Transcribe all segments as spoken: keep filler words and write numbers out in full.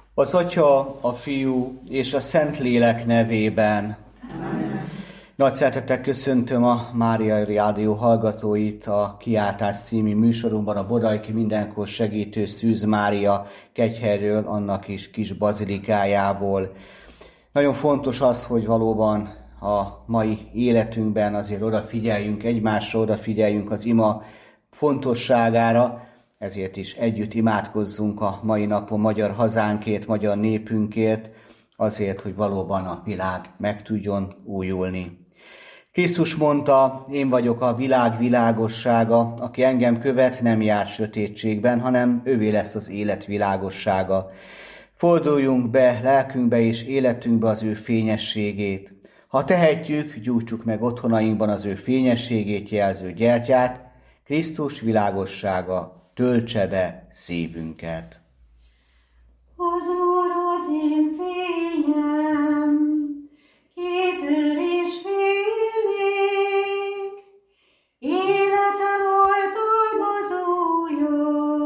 Az Atya, a Fiú és a Szentlélek nevében. Amen. Nagy szeretettel köszöntöm a Mária Rádió hallgatóit a Kiáltás című műsorunkban, a Bodajki Mindenkor Segítő Szűz Mária Kegyhelyről, annak is kis bazilikájából. Nagyon fontos az, hogy valóban a mai életünkben azért odafigyeljünk egymásra, odafigyeljünk az ima fontosságára, ezért is együtt imádkozzunk a mai napon magyar hazánkért, magyar népünkért, azért, hogy valóban a világ meg tudjon újulni. Krisztus mondta, én vagyok a világ világossága, aki engem követ, nem jár sötétségben, hanem ővé lesz az élet világossága. Forduljunk be lelkünkbe és életünkbe az ő fényességét. Ha tehetjük, gyújtsuk meg otthonainkban az ő fényességét jelző gyertyát, Krisztus világossága töltse be szívünket. Az Úr az én fényem, kitől is félnék, életem oltalmazója,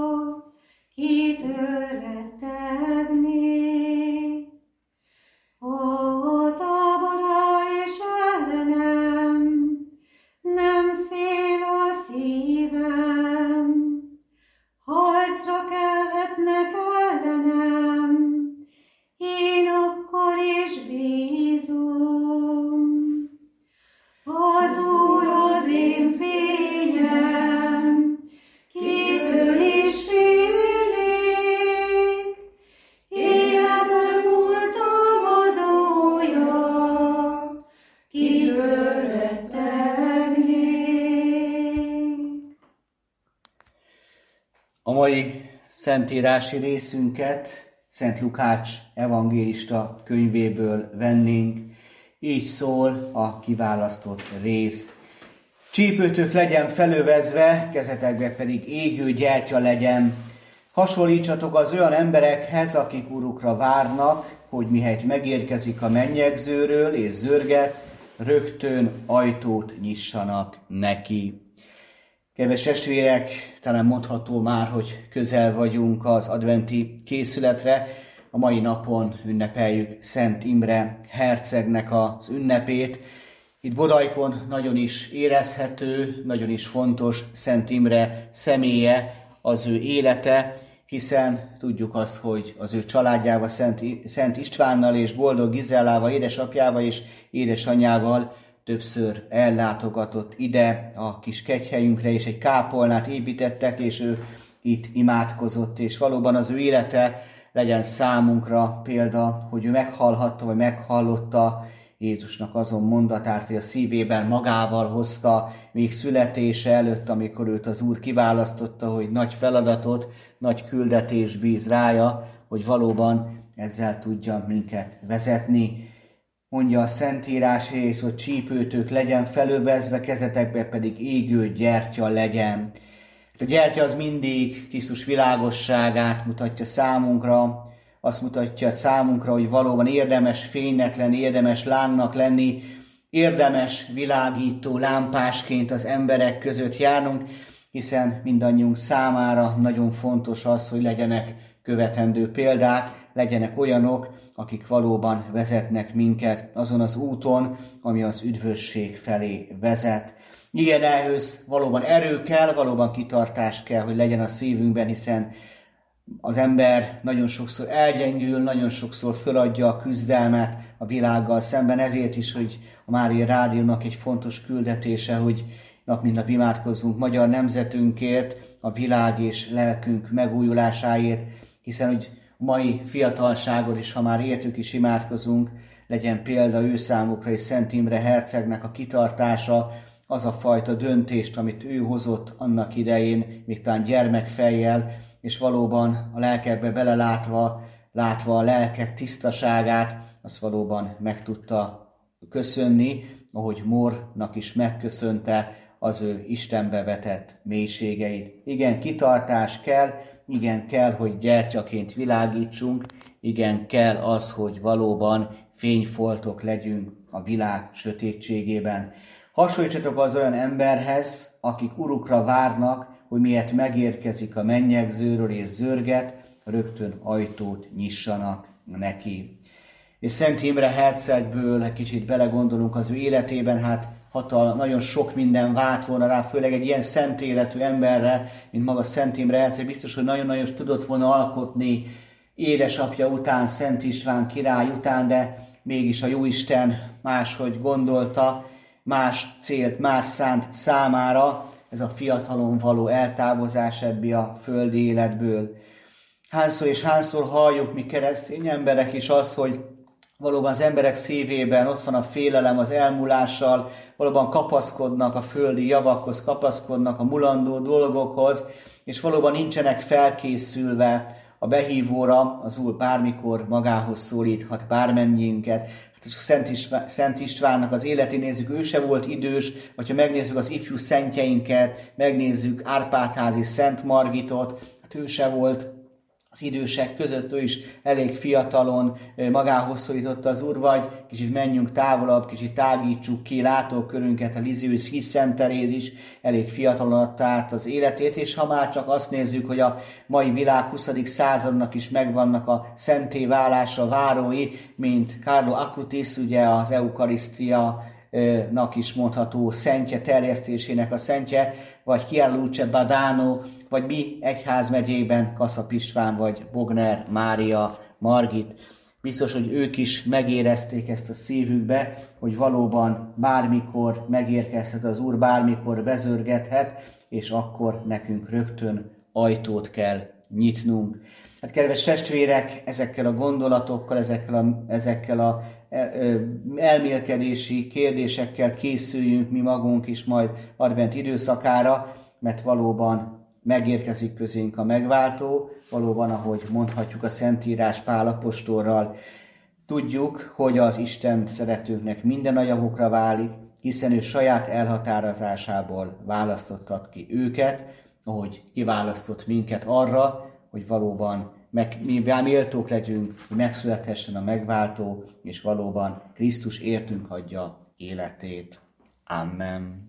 kitől rettegnék. A tábora is ellenem, nem fél a szívem, harcra kelhetnek ellenem, én akkor is bízom. Az Úr az én fényem, kitől is félnék, életem oltalmazója, kitől rettegnék. A mai szentírási részünket Szent Lukács evangélista könyvéből vennénk. Így szól a kiválasztott rész. Csípőtök legyen felövezve, kezetekbe pedig égő gyertya legyen. Hasonlítsatok az olyan emberekhez, akik urukra várnak, hogy mihelyt megérkezik a mennyegzőről és zörget, rögtön ajtót nyissanak neki. Kedves testvérek, talán mondható már, hogy közel vagyunk az adventi készületre. A mai napon ünnepeljük Szent Imre hercegnek az ünnepét. Itt Bodajkon nagyon is érezhető, nagyon is fontos Szent Imre személye, az ő élete, hiszen tudjuk azt, hogy az ő családjával, Szent, Szent Istvánnal és Boldog Gizellával, édesapjával és édesanyjával többször ellátogatott ide a kis kegyhelyünkre, és egy kápolnát építettek, és ő itt imádkozott, és valóban az ő élete legyen számunkra példa, hogy ő meghallhatta, vagy meghallotta Jézusnak azon mondatát, hogy a szívében magával hozta még születése előtt, amikor őt az Úr kiválasztotta, hogy nagy feladatot, nagy küldetés bíz rája, hogy valóban ezzel tudja minket vezetni. Mondja a Szentírás, és hogy csípőtök legyen felövezve, kezetekbe pedig égő gyertya legyen. A gyertya az mindig Krisztus világosságát mutatja számunkra, azt mutatja számunkra, hogy valóban érdemes fénynek lenni, érdemes lámnak lenni, érdemes világító lámpásként az emberek között járnunk, hiszen mindannyiunk számára nagyon fontos az, hogy legyenek követendő példák, legyenek olyanok, akik valóban vezetnek minket azon az úton, ami az üdvösség felé vezet. Igen, ehhez valóban erő kell, valóban kitartás kell, hogy legyen a szívünkben, hiszen az ember nagyon sokszor elgyengül, nagyon sokszor föladja a küzdelmet a világgal szemben, ezért is, hogy a Mária Rádiónak egy fontos küldetése, hogy nap mint nap imádkozzunk magyar nemzetünkért, a világ és lelkünk megújulásáért, hiszen hogy a mai fiatalságot is, ha már értük is imádkozunk, legyen példa ő számukra és Szent Imre hercegnek a kitartása, az a fajta döntést, amit ő hozott annak idején, még talán gyermekfejjel, és valóban a lelkekbe belelátva, látva a lelkek tisztaságát, azt valóban meg tudta köszönni, ahogy Mornak is megköszönte az ő Istenbe vetett mélységeit. Igen, kitartás kell, igen, kell, hogy gyertyaként világítsunk, igen, kell az, hogy valóban fényfoltok legyünk a világ sötétségében. Hasonlítsatok az olyan emberhez, akik urukra várnak, hogy miért megérkezik a mennyegzőről és zörget, rögtön ajtót nyissanak neki. És Szent Imre hercegből egy kicsit belegondolunk az ő életében, hát hatal, nagyon sok minden várt volna rá, főleg egy ilyen szent életű emberre, mint maga Szent Imre herceg, biztos, hogy nagyon-nagyon tudott volna alkotni édesapja után, Szent István király után, de mégis a Jóisten máshogy gondolta, más célt, más szánt számára, ez a fiatalon való eltávozás ebbi a földi életből. Hányszor és hányszor halljuk mi keresztény emberek is azt, hogy valóban az emberek szívében ott van a félelem az elmúlással, valóban kapaszkodnak a földi javakhoz, kapaszkodnak a mulandó dolgokhoz, és valóban nincsenek felkészülve a behívóra, az Úr bármikor magához szólíthat bármennyiünket. Hát Szent, István, Szent Istvánnak az életét nézzük, ő se volt idős, vagy ha megnézzük az ifjú szentjeinket, megnézzük Árpádházi Szent Margitot, hát ő se volt az idősek között, ő is elég fiatalon magához szólította az Úr, vagy kicsit menjünk távolabb, kicsit tágítsuk ki látókörünket, a Lisieux Híd Szent Teréz is elég fiatalon adta át az életét, és ha már csak azt nézzük, hogy a mai világ huszadik századnak is megvannak a szenté válásra várói, mint Carlo Acutis, ugye az Eukarisztia nak is mondható szentje, terjesztésének a szentje, vagy Chiara Badano, vagy mi egyházmegyében Kaszap István, vagy Bogner Mária Margit. Biztos, hogy ők is megérezték ezt a szívükbe, hogy valóban bármikor megérkezhet az Úr, bármikor bezörgethet, és akkor nekünk rögtön ajtót kell nyitnunk. Hát kedves testvérek, ezekkel a gondolatokkal, ezekkel a, ezekkel a elmélkedési kérdésekkel készüljünk mi magunk is majd advent időszakára, mert valóban megérkezik közénk a megváltó, valóban, ahogy mondhatjuk a Szentírás Pál apostolral, tudjuk, hogy az Isten szeretőknek minden a javukra válik, hiszen ő saját elhatározásából választottat ki őket, ahogy kiválasztott minket arra, hogy valóban meg, mi méltók legyünk, hogy megszülethessen a megváltó, és valóban Krisztus értünk adja életét. Amen.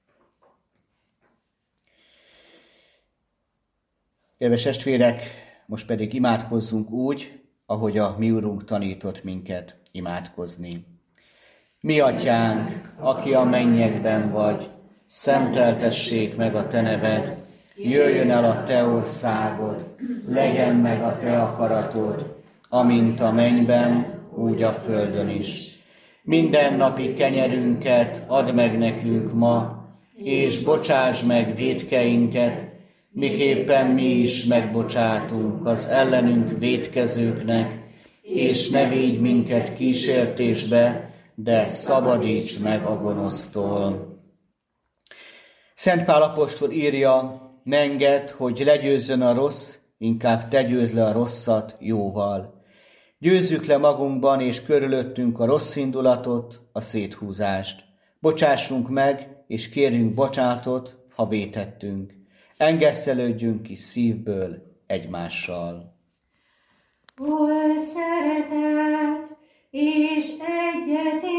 Kedves testvérek, most pedig imádkozzunk úgy, ahogy a mi Urunk tanított minket imádkozni. Mi atyánk, aki a mennyekben vagy, szenteltessék meg a te neved, jöjjön el a te országod, legyen meg a te akaratod, amint a mennyben, úgy a földön is. Minden napi kenyerünket add meg nekünk ma, és bocsáss meg vétkeinket, miképpen mi is megbocsátunk az ellenünk vétkezőknek, és ne védj minket kísértésbe, de szabadíts meg a gonosztól. Szent Pál apostol írja, ne engedd, hogy legyőzzön a rossz, inkább te győzd le a rosszat jóval. Győzzük le magunkban és körülöttünk a rossz indulatot, a széthúzást. Bocsássunk meg, és kérjünk bocsánatot, ha vétettünk. Engesszelődjünk ki szívből egymással. Hol szeretet és egyetértés,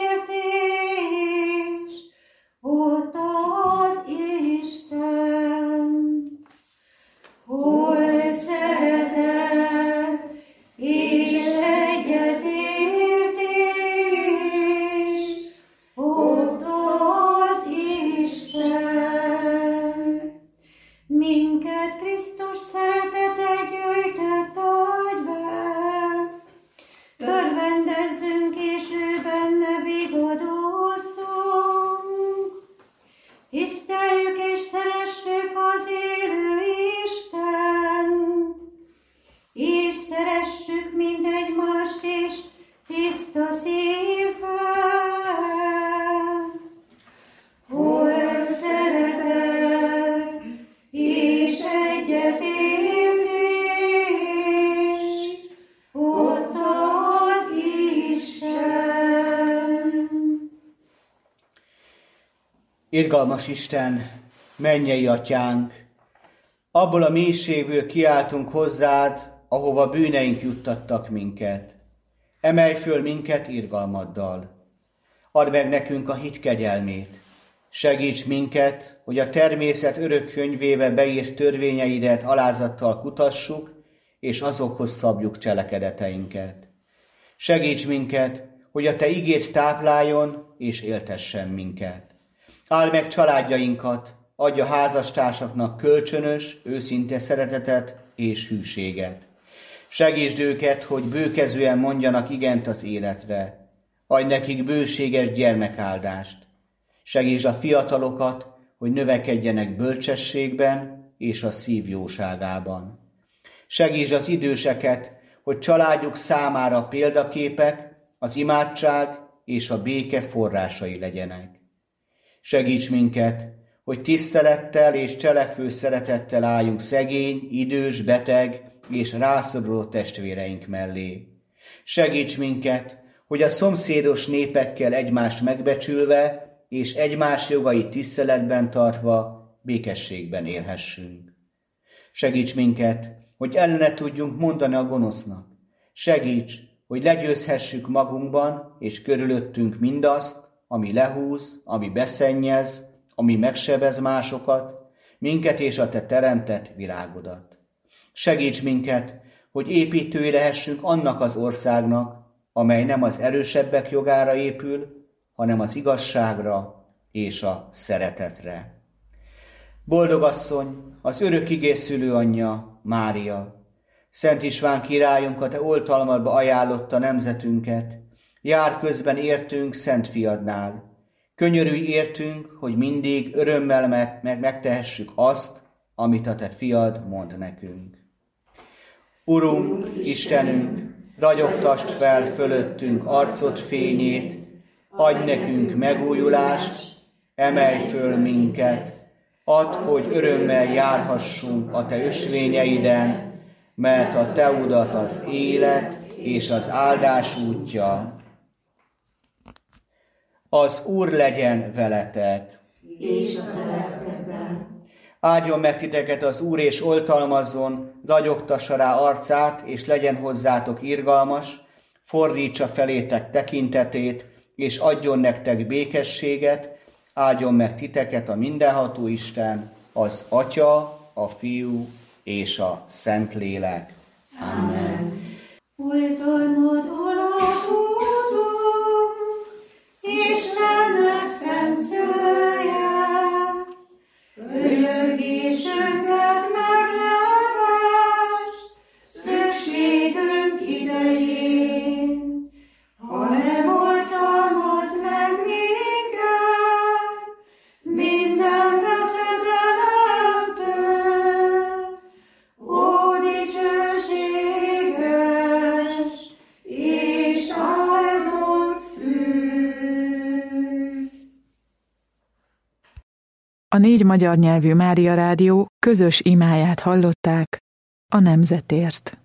ott az Isten. Hol szeretet és egyetértés, ott az Isten. Minket Krisztus szeretete gyűjtött agybe, örvendezzünk és ő benne vigadozzunk. Tiszteljük és szeressük az élő Istent, és szeressük mind egymást és tiszta szívvel. Hol szeretet és egyetértés, ott az Isten. Irgalmas Isten, mennyei atyánk, abból a mélységből kiáltunk hozzád, ahova bűneink juttattak minket. Emelj föl minket irgalmaddal. Add meg nekünk a hit kegyelmét. Segíts minket, hogy a természet örök könyvébe beírt törvényeidet alázattal kutassuk, és azokhoz szabjuk cselekedeteinket. Segíts minket, hogy a Te igéd tápláljon és éltessen minket. Áld meg családjainkat, adj a házastársaknak kölcsönös, őszinte szeretetet és hűséget. Segítsd őket, hogy bőkezően mondjanak igent az életre. Adj nekik bőséges gyermekáldást. Segítsd a fiatalokat, hogy növekedjenek bölcsességben és a szív jóságában. Segítsd az időseket, hogy családjuk számára példaképek, az imádság és a béke forrásai legyenek. Segíts minket, hogy tisztelettel és cselekvő szeretettel álljunk szegény, idős, beteg és rászoruló testvéreink mellé. Segíts minket, hogy a szomszédos népekkel egymást megbecsülve és egymás jogait tiszteletben tartva békességben élhessünk. Segíts minket, hogy ellene tudjunk mondani a gonosznak. Segíts, hogy legyőzhessük magunkban és körülöttünk mindazt, ami lehúz, ami beszennyez, ami megsebez másokat, minket és a Te teremtett világodat. Segíts minket, hogy építői lehessünk annak az országnak, amely nem az erősebbek jogára épül, hanem az igazságra és a szeretetre. Boldog asszony, az örökigé szülőanyja, Mária, Szent István királyunk a Te oltalmadba ajánlotta nemzetünket, jár közben értünk Szent Fiadnál. Könyörülj értünk, hogy mindig örömmel meg megtehessük azt, amit a Te Fiad mond nekünk. Urunk, Istenünk, ragyogtasd fel fölöttünk arcod fényét, adj nekünk megújulást, emelj föl minket, add, hogy örömmel járhassunk a Te ösvényeiden, mert a Te utat az élet és az áldás útja. Az Úr legyen veletek. És a te lelkedben. Áldjon meg titeket az Úr, és oltalmazzon, ragyogtassa rá arcát, és legyen hozzátok irgalmas, fordítsa felétek tekintetét, és adjon nektek békességet, áldjon meg titeket a mindenható Isten, az Atya, a Fiú és a Szentlélek. Amen. Oltalmad alatt útunk, Istennek szent szülője, könyörgésünket meglevess, szükségünk idején, ha nem oltalmaz meg minket, minden veszedelemtől, ó dicsőséges és áldott szűz. A négy magyar nyelvű Mária Rádió közös imáját hallották a nemzetért.